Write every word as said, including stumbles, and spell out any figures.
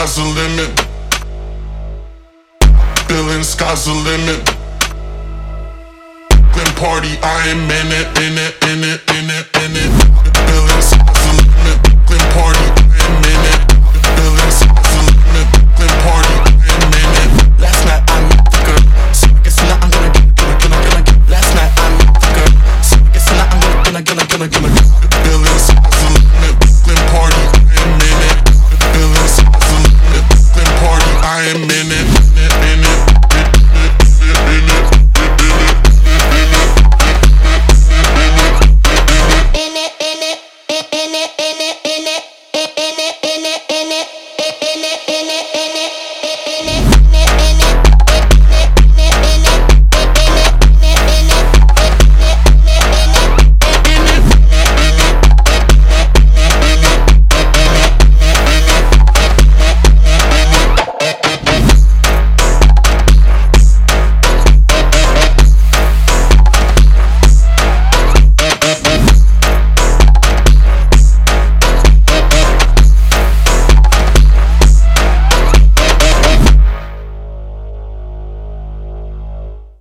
sky's the limit. Feeling sky's the limit. Then party, I am in it, in it, in it, in it, in it. Feeling sky's the limit. Then party, I am in it. Feeling sky's the limit. Then party, I am in it. Last night I met the girl, so I guess tonight I'm gonna get, gonna, gonna, gonna get. Last night I met the girl, so I guess tonight I'm gonna, gonna, gonna, gonna, gonna get. Feeling sky's the limit. Then party.